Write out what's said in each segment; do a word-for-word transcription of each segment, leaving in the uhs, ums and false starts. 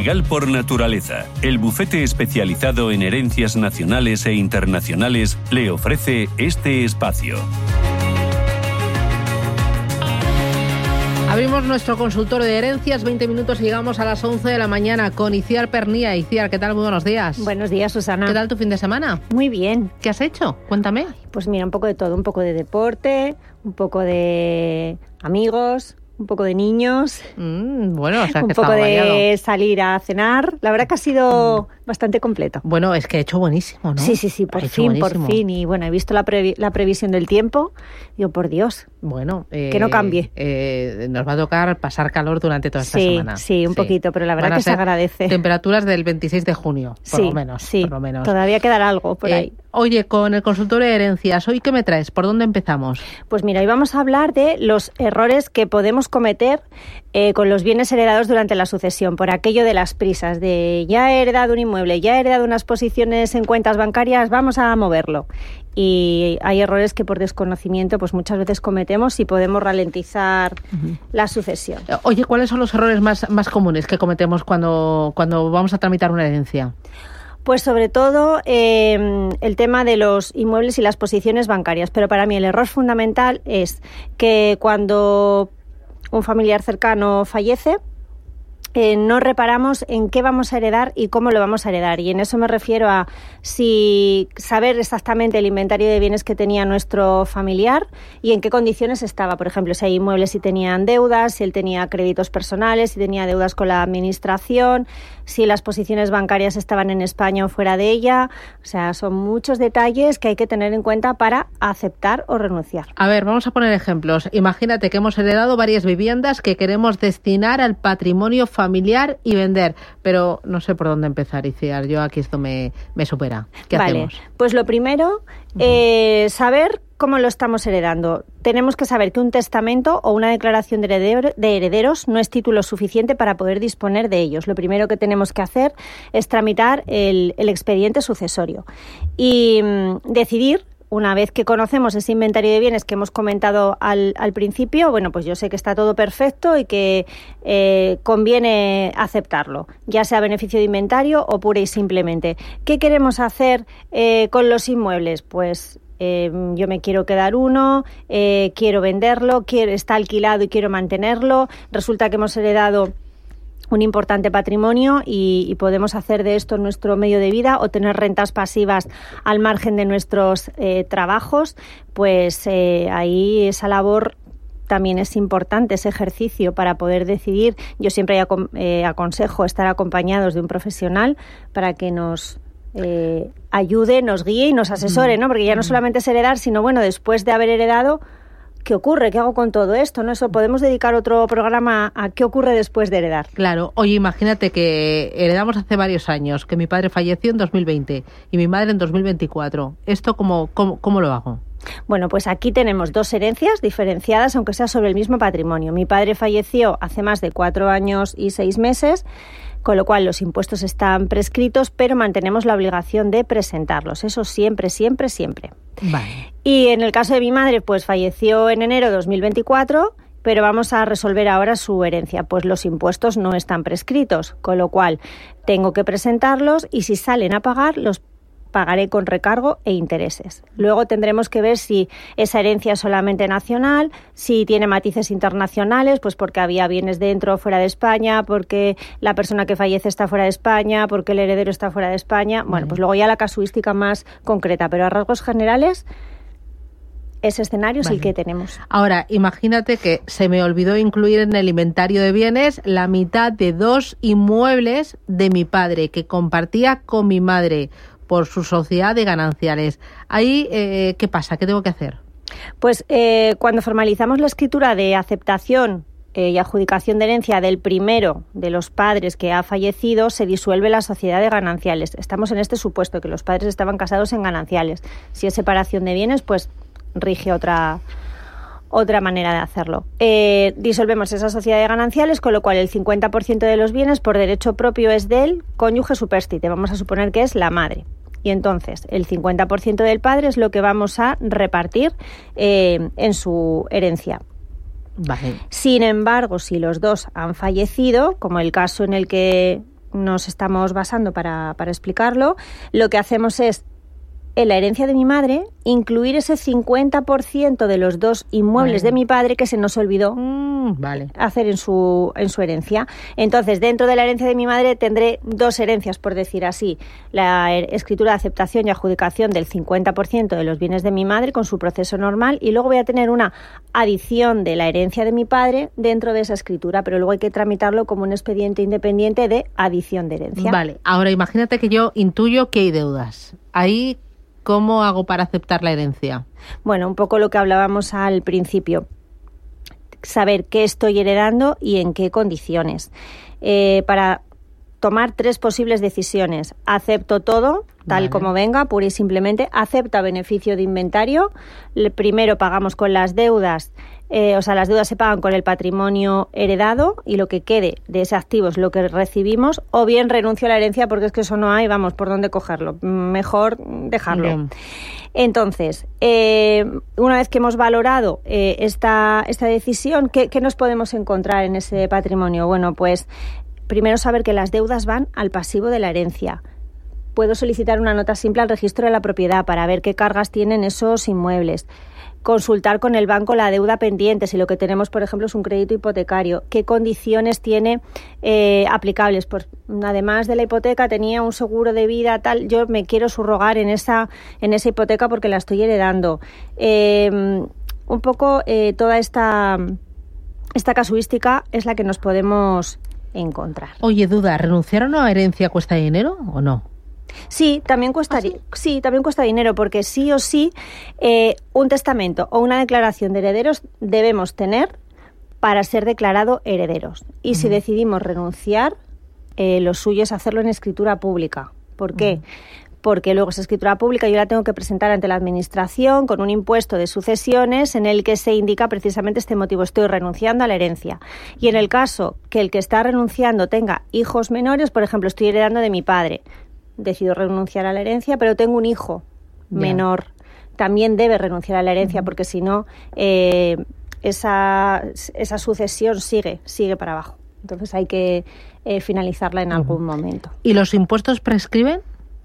Legal por Naturaleza, el bufete especializado en herencias nacionales e internacionales, le ofrece este espacio. Abrimos nuestro consultorio de herencias, veinte minutos y llegamos a las once de la mañana con Iciar Pernía. Iciar, ¿qué tal? Muy buenos días. Buenos días, Susana. ¿Qué tal tu fin de semana? Muy bien. ¿Qué has hecho? Cuéntame. Pues mira, un poco de todo, un poco de deporte, un poco de amigos, un poco de niños, mm, bueno, o sea, un que poco estaba de variado. salir a cenar. La verdad que ha sido mm. bastante completo. Bueno, es que he hecho buenísimo, ¿no? Sí, sí, sí, por Ha hecho fin, buenísimo. por fin. Y bueno, he visto la, previ- la previsión del tiempo. Digo, por Dios. Bueno, eh, que no cambie. Eh, nos va a tocar pasar calor durante toda esta sí, semana. Sí, un sí. poquito, pero la verdad Van a que se ser agradece. Temperaturas del veintiséis de junio, por sí, lo menos. Sí, por lo menos. Todavía quedará algo por eh, ahí. Oye, con el consultorio de herencias, ¿hoy qué me traes? ¿Por dónde empezamos? Pues mira, hoy vamos a hablar de los errores que podemos cometer eh, con los bienes heredados durante la sucesión, por aquello de las prisas, de ya he heredado un inmueble, ya he heredado unas posiciones en cuentas bancarias, vamos a moverlo. Y hay errores que por desconocimiento pues muchas veces cometemos y podemos ralentizar uh-huh. la sucesión. Oye, ¿cuáles son los errores más, más comunes que cometemos cuando, cuando vamos a tramitar una herencia? Pues sobre todo eh, el tema de los inmuebles y las posiciones bancarias. Pero para mí el error fundamental es que cuando un familiar cercano fallece, Eh, no reparamos en qué vamos a heredar y cómo lo vamos a heredar. Y en eso me refiero a si saber exactamente el inventario de bienes que tenía nuestro familiar y en qué condiciones estaba. Por ejemplo, si hay inmuebles, si tenían deudas, si él tenía créditos personales, si tenía deudas con la administración, si las posiciones bancarias estaban en España o fuera de ella. O sea, son muchos detalles que hay que tener en cuenta para aceptar o renunciar. A ver, vamos a poner ejemplos. Imagínate que hemos heredado varias viviendas que queremos destinar al patrimonio familiar familiar y vender, pero no sé por dónde empezar, Iciar. Yo aquí esto me, me supera. ¿Qué vale, hacemos? Pues lo primero, uh-huh. eh, saber cómo lo estamos heredando. Tenemos que saber que un testamento o una declaración de, heredero, de herederos no es título suficiente para poder disponer de ellos. Lo primero que tenemos que hacer es tramitar el, el expediente sucesorio y mmm, decidir. Una vez que conocemos ese inventario de bienes que hemos comentado al, al principio, bueno, pues yo sé que está todo perfecto y que eh, conviene aceptarlo, ya sea beneficio de inventario o pura y simplemente. ¿Qué queremos hacer eh, con los inmuebles? Pues eh, yo me quiero quedar uno, eh, quiero venderlo, quiero, está alquilado y quiero mantenerlo. Resulta que hemos heredado un importante patrimonio y, y podemos hacer de esto nuestro medio de vida o tener rentas pasivas al margen de nuestros eh, trabajos, pues eh, ahí esa labor también es importante, ese ejercicio para poder decidir. Yo siempre eh, aconsejo estar acompañados de un profesional para que nos eh, ayude, nos guíe y nos asesore, ¿no? Porque ya no solamente es heredar, sino bueno, después de haber heredado, ¿qué ocurre? ¿Qué hago con todo esto? ¿No? Eso podemos dedicar otro programa a qué ocurre después de heredar. Claro. Oye, imagínate que heredamos hace varios años, que mi padre falleció en dos mil veinte y mi madre en dos mil veinticuatro. ¿Esto cómo, cómo, cómo lo hago? Bueno, pues aquí tenemos dos herencias diferenciadas, aunque sea sobre el mismo patrimonio. Mi padre falleció hace más de cuatro años y seis meses, con lo cual los impuestos están prescritos, pero mantenemos la obligación de presentarlos. Eso siempre, siempre, siempre. Vale. Y en el caso de mi madre, pues falleció en enero de dos mil veinticuatro, pero vamos a resolver ahora su herencia. Pues los impuestos no están prescritos, con lo cual tengo que presentarlos y si salen a pagar, los pagaré con recargo e intereses. Luego tendremos que ver si esa herencia es solamente nacional, si tiene matices internacionales, pues porque había bienes dentro o fuera de España, porque la persona que fallece está fuera de España, porque el heredero está fuera de España. Bueno, pues luego ya la casuística más concreta, pero a rasgos generales ese escenario es vale. el que tenemos. Ahora, imagínate que se me olvidó incluir en el inventario de bienes la mitad de dos inmuebles de mi padre que compartía con mi madre por su sociedad de gananciales. Ahí, eh, ¿qué pasa? ¿Qué tengo que hacer? Pues eh, cuando formalizamos la escritura de aceptación eh, y adjudicación de herencia del primero de los padres que ha fallecido, se disuelve la sociedad de gananciales. Estamos en este supuesto, que los padres estaban casados en gananciales. Si es separación de bienes, pues rige otra... otra manera de hacerlo. Eh, disolvemos esa sociedad de gananciales, con lo cual el cincuenta por ciento de los bienes por derecho propio es del cónyuge supérstite. Vamos a suponer que es la madre. Y entonces el cincuenta por ciento del padre es lo que vamos a repartir eh, en su herencia. Vale. Sin embargo, si los dos han fallecido, como el caso en el que nos estamos basando para, para explicarlo, lo que hacemos es, en la herencia de mi madre, incluir ese cincuenta por ciento de los dos inmuebles vale. de mi padre que se nos olvidó mm, vale. hacer en su, en su herencia. Entonces, dentro de la herencia de mi madre tendré dos herencias, por decir así. La escritura de aceptación y adjudicación del cincuenta por ciento de los bienes de mi madre con su proceso normal, y luego voy a tener una adición de la herencia de mi padre dentro de esa escritura, pero luego hay que tramitarlo como un expediente independiente de adición de herencia. Vale, ahora imagínate que yo intuyo que hay deudas. Ahí, ¿cómo hago para aceptar la herencia? Bueno, un poco lo que hablábamos al principio. Saber qué estoy heredando y en qué condiciones. Eh, para tomar tres posibles decisiones. Acepto todo, tal vale. como venga, pura y simplemente. Acepta beneficio de inventario. Primero pagamos con las deudas. Eh, o sea, las deudas se pagan con el patrimonio heredado y lo que quede de ese activo es lo que recibimos, o bien renuncio a la herencia porque es que eso no hay, vamos, por dónde cogerlo. Mejor dejarlo. Bien. Entonces, eh, una vez que hemos valorado eh, esta, esta decisión, ¿qué, ¿qué nos podemos encontrar en ese patrimonio? Bueno, pues primero saber que las deudas van al pasivo de la herencia. Puedo solicitar una nota simple al registro de la propiedad para ver qué cargas tienen esos inmuebles. Consultar con el banco la deuda pendiente, si lo que tenemos, por ejemplo, es un crédito hipotecario, qué condiciones tiene eh, aplicables. Pues además de la hipoteca tenía un seguro de vida, tal, yo me quiero subrogar en esa, en esa hipoteca porque la estoy heredando. Eh, un poco eh, toda esta, esta casuística es la que nos podemos encontrar. Oye, duda, ¿renunciar a una herencia cuesta dinero o no? Sí, también cuesta, ¿Ah, sí? sí, también cuesta dinero, porque sí o sí eh, un testamento o una declaración de herederos debemos tener para ser declarado herederos. Y uh-huh. si decidimos renunciar, eh, lo suyo es hacerlo en escritura pública. ¿Por qué? Uh-huh. Porque luego esa escritura pública yo la tengo que presentar ante la Administración con un impuesto de sucesiones en el que se indica precisamente este motivo: estoy renunciando a la herencia. Y en el caso que el que está renunciando tenga hijos menores, por ejemplo, estoy heredando de mi padre, decido renunciar a la herencia, pero tengo un hijo yeah. menor, también debe renunciar a la herencia, uh-huh. porque si no, eh, esa, esa sucesión sigue, sigue para abajo. Entonces hay que eh, finalizarla en uh-huh. algún momento. ¿Y los impuestos prescriben?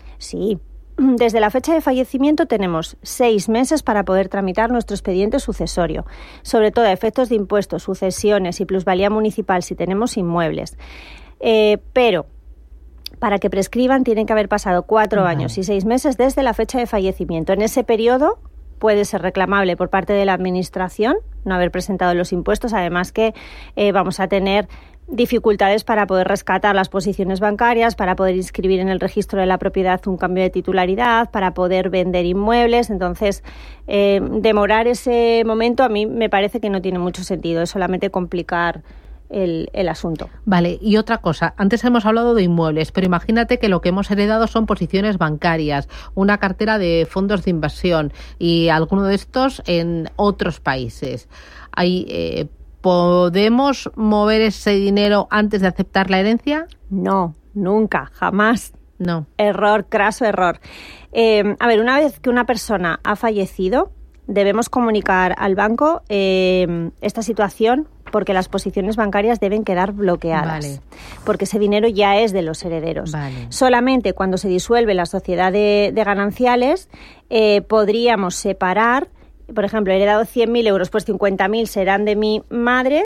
Sí. Desde la fecha de fallecimiento tenemos seis meses para poder tramitar nuestro expediente sucesorio, sobre todo a efectos de impuestos, sucesiones y plusvalía municipal si tenemos inmuebles. Eh, pero para que prescriban tienen que haber pasado cuatro uh-huh. años y seis meses desde la fecha de fallecimiento. En ese periodo puede ser reclamable por parte de la Administración no haber presentado los impuestos, además que eh, vamos a tener dificultades para poder rescatar las posiciones bancarias, para poder inscribir en el registro de la propiedad un cambio de titularidad, para poder vender inmuebles. Entonces, eh, demorar ese momento a mí me parece que no tiene mucho sentido, es solamente complicar El, el asunto. Vale, y otra cosa, antes hemos hablado de inmuebles, pero imagínate que lo que hemos heredado son posiciones bancarias, una cartera de fondos de inversión y alguno de estos en otros países. Hay, eh, ¿podemos mover ese dinero antes de aceptar la herencia? No, nunca, jamás. No. Error, craso error. Eh, a ver, una vez que una persona ha fallecido, debemos comunicar al banco eh, esta situación, porque las posiciones bancarias deben quedar bloqueadas, vale. porque ese dinero ya es de los herederos. Vale. Solamente cuando se disuelve la sociedad de, de gananciales eh, podríamos separar, por ejemplo, he heredado cien mil euros, pues cincuenta mil serán de mi madre,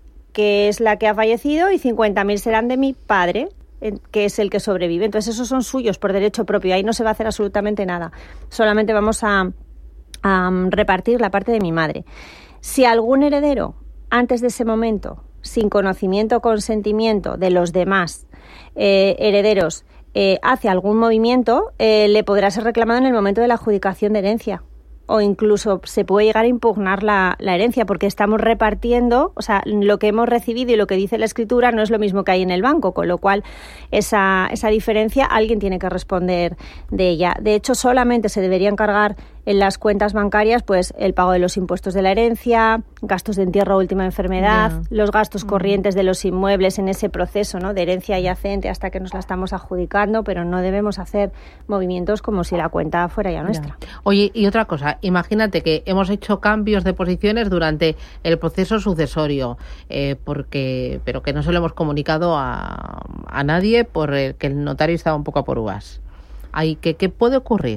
que es la que ha fallecido, y cincuenta mil serán de mi padre, que es el que sobrevive. Entonces esos son suyos por derecho propio, ahí no se va a hacer absolutamente nada. Solamente vamos a, a repartir la parte de mi madre. Si algún heredero antes de ese momento, sin conocimiento o consentimiento de los demás eh, herederos, eh, hace algún movimiento, eh, le podrá ser reclamado en el momento de la adjudicación de herencia. O incluso se puede llegar a impugnar la, la herencia, porque estamos repartiendo, o sea, lo que hemos recibido y lo que dice la escritura no es lo mismo que hay en el banco, con lo cual esa, esa diferencia alguien tiene que responder de ella. De hecho, solamente se debería encargar en las cuentas bancarias pues el pago de los impuestos de la herencia, gastos de entierro o última enfermedad, yeah. los gastos corrientes de los inmuebles en ese proceso, ¿no?, de herencia yacente hasta que nos la estamos adjudicando, pero no debemos hacer movimientos como si la cuenta fuera ya nuestra. Yeah. Oye, y otra cosa, imagínate que hemos hecho cambios de posiciones durante el proceso sucesorio, eh, porque pero que no se lo hemos comunicado a, a nadie porque el notario estaba un poco a por uvas. Ahí, ¿qué, ¿Qué puede ocurrir?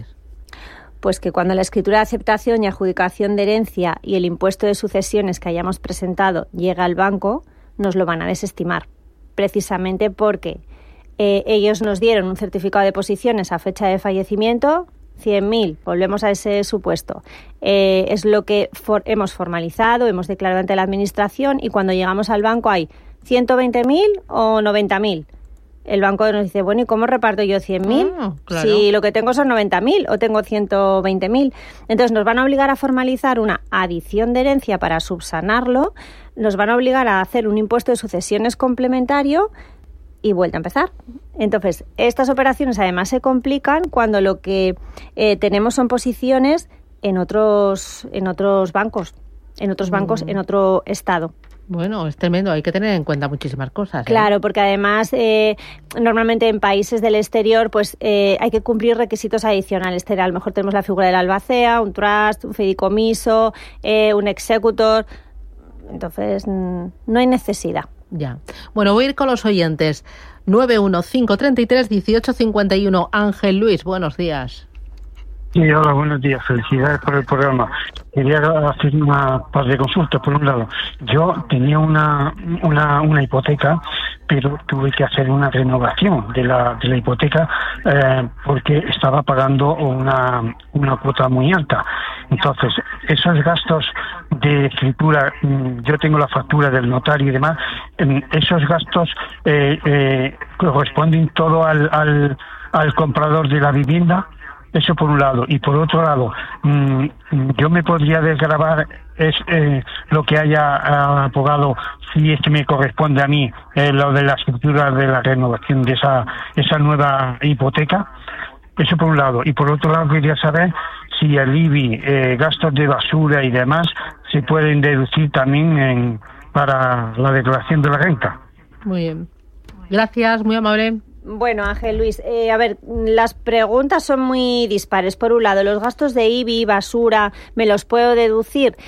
Pues que cuando la escritura de aceptación y adjudicación de herencia y el impuesto de sucesiones que hayamos presentado llega al banco, nos lo van a desestimar, precisamente porque eh, ellos nos dieron un certificado de posiciones a fecha de fallecimiento, cien mil, volvemos a ese supuesto. Eh, es lo que for- hemos formalizado, hemos declarado ante la Administración, y cuando llegamos al banco hay ciento veinte mil o noventa mil. El banco nos dice, bueno, ¿y cómo reparto yo cien mil? Ah, claro. Si lo que tengo son noventa mil o tengo ciento veinte mil. Entonces nos van a obligar a formalizar una adición de herencia para subsanarlo, nos van a obligar a hacer un impuesto de sucesiones complementario y vuelta a empezar. Entonces, estas operaciones además se complican cuando lo que eh, tenemos son posiciones en otros, en otros bancos, en otros bancos, mm. en otro estado. Bueno, es tremendo, hay que tener en cuenta muchísimas cosas, ¿eh? Claro, porque además eh, normalmente en países del exterior pues eh, hay que cumplir requisitos adicionales. A lo mejor tenemos la figura del albacea, un trust, un fideicomiso, eh, un executor. Entonces no hay necesidad. Ya. Bueno, voy a ir con los oyentes. nueve uno cinco tres tres uno ocho cinco uno. Ángel Luis, buenos días. Sí, hola, buenos días. Felicidades por el programa. Quería hacer una par de consultas. Por un lado, yo tenía una una, una hipoteca, pero tuve que hacer una renovación de la de la hipoteca eh, porque estaba pagando una una cuota muy alta. Entonces, esos gastos de escritura, yo tengo la factura del notario y demás, esos gastos eh, eh, corresponden todo al, al al comprador de la vivienda. Eso por un lado. Y por otro lado, mmm, yo me podría desgravar es eh, lo que haya pagado si es que me corresponde a mí eh, lo de la escritura de la renovación de esa esa nueva hipoteca. Eso por un lado. Y por otro lado quería saber si el I B I, eh, gastos de basura y demás, se pueden deducir también en, para la declaración de la renta. Muy bien. Gracias, muy amable. Bueno, Ángel Luis, eh, a ver, las preguntas son muy dispares. Por un lado, los gastos de I B I, basura, ¿me los puedo deducir?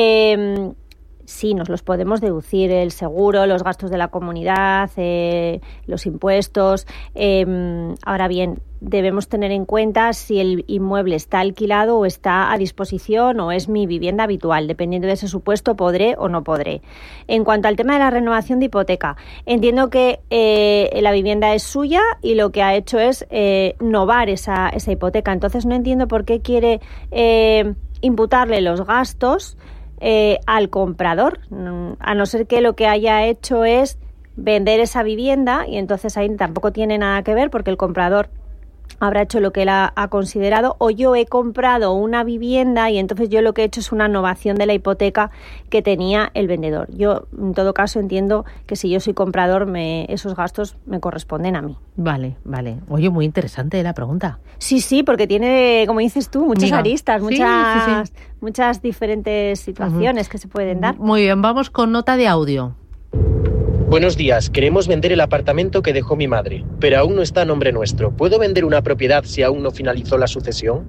Eh, sí, nos los podemos deducir, el seguro, los gastos de la comunidad, eh, los impuestos. Eh, ahora bien, debemos tener en cuenta si el inmueble está alquilado o está a disposición o es mi vivienda habitual. Dependiendo de ese supuesto, podré o no podré. En cuanto al tema de la renovación de hipoteca, entiendo que eh, la vivienda es suya y lo que ha hecho es eh, novar esa, esa hipoteca. Entonces no entiendo por qué quiere eh, imputarle los gastos eh, al comprador, a no ser que lo que haya hecho es vender esa vivienda, y entonces ahí tampoco tiene nada que ver porque el comprador habrá hecho lo que él ha, ha considerado, o yo he comprado una vivienda y entonces yo lo que he hecho es una novación de la hipoteca que tenía el vendedor. Yo, en todo caso, entiendo que si yo soy comprador, me, esos gastos me corresponden a mí. Vale, vale. Oye, muy interesante la pregunta. Sí, sí, porque tiene, como dices tú, muchas Miga. aristas, muchas, sí, sí, sí. muchas diferentes situaciones uh-huh. que se pueden dar. Muy bien, vamos con nota de audio. Buenos días, queremos vender el apartamento que dejó mi madre, pero aún no está a nombre nuestro. ¿Puedo vender una propiedad si aún no finalizó la sucesión?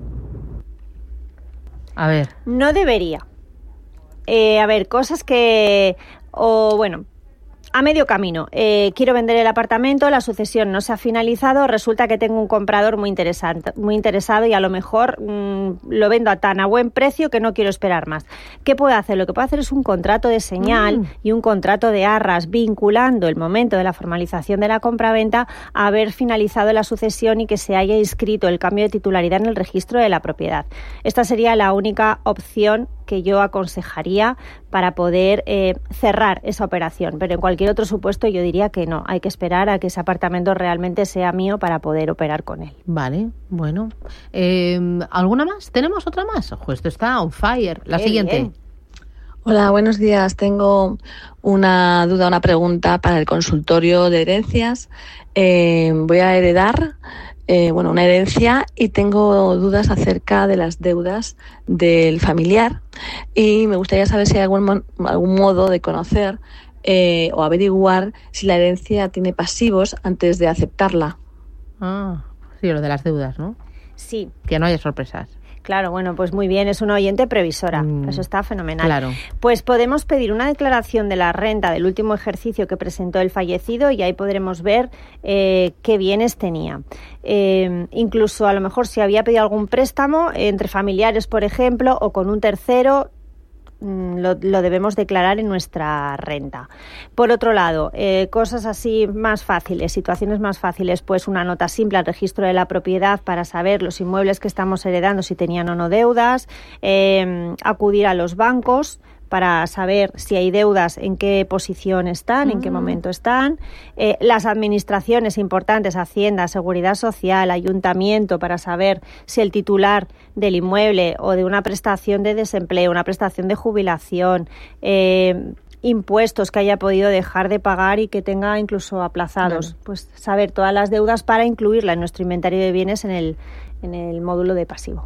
A ver. No debería. Eh, a ver, cosas que... O bueno... A medio camino, eh, quiero vender el apartamento, la sucesión no se ha finalizado, resulta que tengo un comprador muy interesante, muy interesado y a lo mejor mmm, lo vendo a tan a buen precio que no quiero esperar más. ¿Qué puedo hacer? Lo que puedo hacer es un contrato de señal mm. y un contrato de arras vinculando el momento de la formalización de la compraventa a haber finalizado la sucesión y que se haya inscrito el cambio de titularidad en el registro de la propiedad. Esta sería la única opción que yo aconsejaría para poder eh, cerrar esa operación, pero en cualquier otro supuesto yo diría que no, hay que esperar a que ese apartamento realmente sea mío para poder operar con él. Vale, bueno. Eh, ¿Alguna más? ¿Tenemos otra más? Ojo, esto está on fire. La Qué siguiente. Bien. Hola, buenos días. Tengo una duda, una pregunta para el consultorio de herencias. Eh, voy a heredar eh, bueno, una herencia y tengo dudas acerca de las deudas del familiar y me gustaría saber si hay algún, algún modo de conocer eh, o averiguar si la herencia tiene pasivos antes de aceptarla. Ah, sí, lo de las deudas, ¿no? Sí. Que no haya sorpresas. Claro, bueno, pues muy bien, es una oyente previsora, mm, eso está fenomenal. Claro. Pues podemos pedir una declaración de la renta del último ejercicio que presentó el fallecido y ahí podremos ver eh, qué bienes tenía. Eh, incluso a lo mejor si había pedido algún préstamo entre familiares, por ejemplo, o con un tercero, Lo, lo debemos declarar en nuestra renta. Por otro lado, eh, cosas así más fáciles, situaciones más fáciles, pues una nota simple al registro de la propiedad para saber los inmuebles que estamos heredando, si tenían o no deudas, eh, acudir a los bancos para saber si hay deudas, en qué posición están, en qué momento están, eh, las administraciones importantes, Hacienda, Seguridad Social, Ayuntamiento, para saber si el titular del inmueble o de una prestación de desempleo, una prestación de jubilación, eh, impuestos que haya podido dejar de pagar y que tenga incluso aplazados, claro. Pues saber todas las deudas para incluirla en nuestro inventario de bienes en el, en el módulo de pasivo.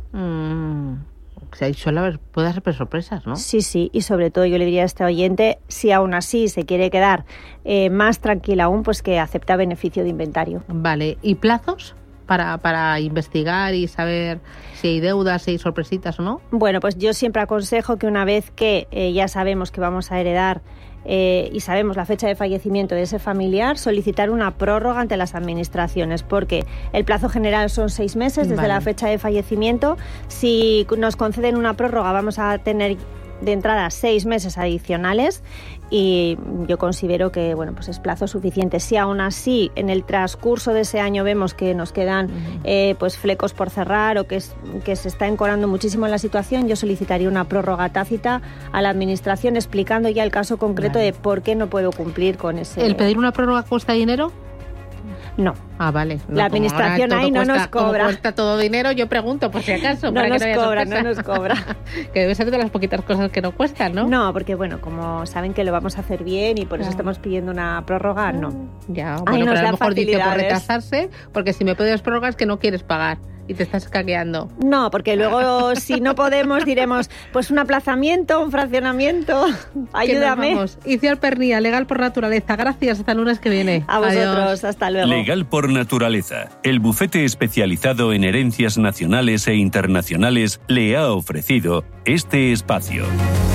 Mm. O sea, suele haber, puede haber sorpresas, ¿no? Sí, sí, y sobre todo yo le diría a este oyente, si aún así se quiere quedar eh, más tranquila aún, pues que acepta beneficio de inventario. Vale, ¿y plazos para, para investigar y saber si hay deudas, si hay sorpresitas o no? Bueno, pues yo siempre aconsejo que una vez que eh, ya sabemos que vamos a heredar Eh, y sabemos la fecha de fallecimiento de ese familiar, solicitar una prórroga ante las administraciones, porque el plazo general son seis meses desde vale. la fecha de fallecimiento. Si nos conceden una prórroga vamos a tener de entrada seis meses adicionales y yo considero que bueno, pues es plazo suficiente. Si aún así en el transcurso de ese año vemos que nos quedan uh-huh. eh, pues flecos por cerrar o que, es, que se está encorando muchísimo la situación, yo solicitaría una prórroga tácita a la administración explicando ya el caso concreto vale. de por qué no puedo cumplir con ese... ¿El pedir una prórroga cuesta dinero? No. Ah, vale. No, la administración ahí no cuesta, nos cobra. Como cuesta todo dinero, yo pregunto por si acaso. no, para nos que no, cobra, no nos cobra, que debe ser de las poquitas cosas que no cuestan, ¿no? No, porque bueno, como saben que lo vamos a hacer bien y por eso claro. estamos pidiendo una prórroga, no. Ya, bueno, pero a lo mejor dice por retrasarse, porque si me pides prórroga es que no quieres pagar. Y te estás caqueando. No, porque luego si no podemos diremos, pues un aplazamiento, un fraccionamiento, ayúdame. Iciar Pernía, Legal por Naturaleza. Gracias, hasta el lunes que viene. A vosotros, Adiós. Hasta luego. Legal por Naturaleza, el bufete especializado en herencias nacionales e internacionales, le ha ofrecido este espacio.